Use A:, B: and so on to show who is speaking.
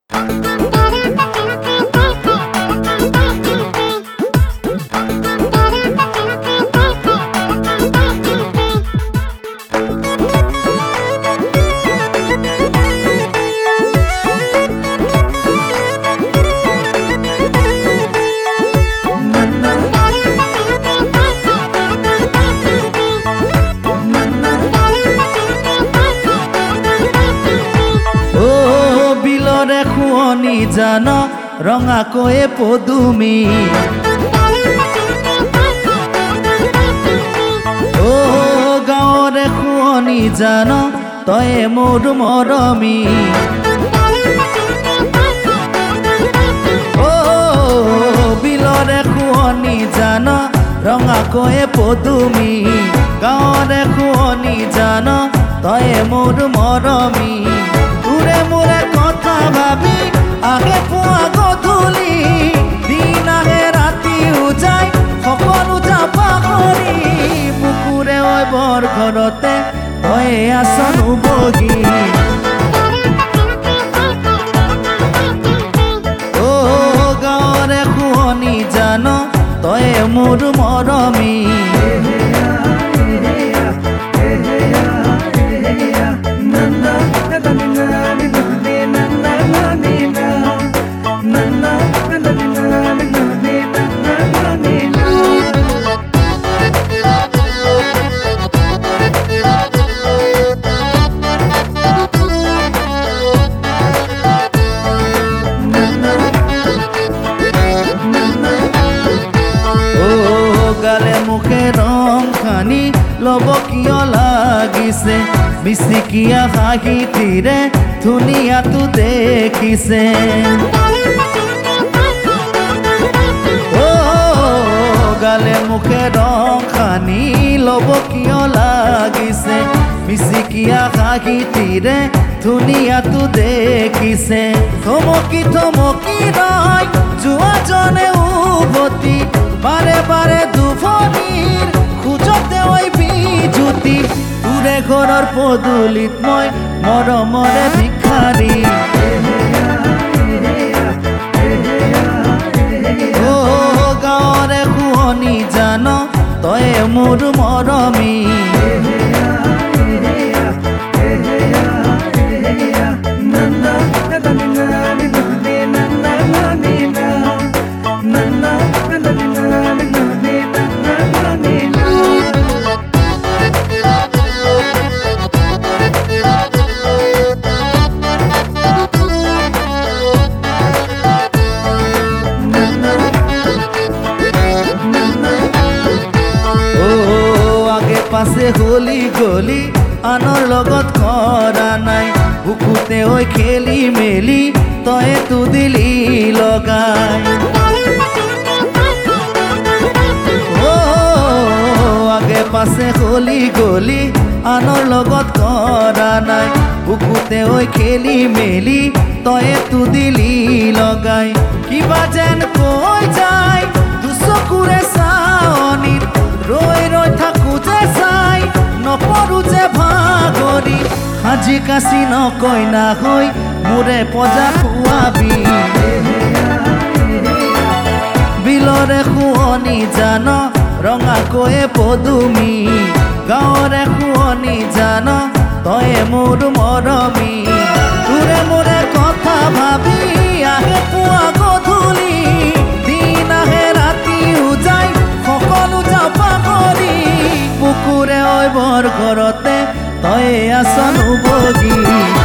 A: খুৱনি জান ৰঙাকৈয়ে পদুমি অ গাঁৱৰে খুৱনি জান তয়ে মোৰ মৰমী অ বিলৰে খুৱনি জান ৰঙাকৈয়ে পদুমি গাঁৱৰে খুৱনি জান তয়ে মোৰ মৰমী তোৰে মোৰে কথা ভাবি আহে পুৱা গধূলি দিন আহে ৰাতিও যায় সকলো যাবা কৰি বুকুৰে ঐ বৰ ঘৰতে তয়ে আছন বহি অ গাঁৱৰে খুৱনি জান তয়ে মোৰ মৰমী গালে মুখে ৰং খানি লব কিয় লাগিছে মিচিকিয়া হাঁহিটিৰে ধুনীয়াটো দেখিছে অ গালে মুখে ৰং খানি লব কিয় লাগিছে মিচিকিয়া হাঁহিটিৰে ধুনীয়াটো দেখিছে থমকি থমকি ৰয় যোৱাজনে উভতি বাৰে বাৰে দুভনিৰ খোজতে ঐ বিজুতি তোৰে ঘৰৰ পদূলিত মই মৰমৰে ভিক্ষাৰী অ গাঁৱৰে খুৱনি জান তয়ে মোৰ মৰমী পাছে হলি গলি আনৰ লগত কৰা নাই বুকুতে ঐ খেলি মেলি তয়ে তো দিলি লগাই অ আগে পাছে হলি গলি আনৰ লগত কৰা নাই বুকুতে ঐ খেলি মেলি তয়ে তো দিলি লগাই কিবা যেন কৈ যায় দুচকুৰে চাৱনিত ৰৈ ৰৈ থাকো যে চাই নপৰো যে ভাগৰি সাজি কাচি নকৈ না হৈ মোৰে পজা খুৱাবি বিলৰে খুৱনি জান ৰঙাকৈয়ে পদুমি গাঁৱৰে খুৱনি জান তয়ে মোৰ মৰমী তোৰে মোৰে কথা ভাবি আহে পুৱা গধূলি দিন আহে ৰাতিও যায় সকলো যাবা কৰি বুকুৰে ঐ বৰ ঘৰতে তয়ে আছন বহি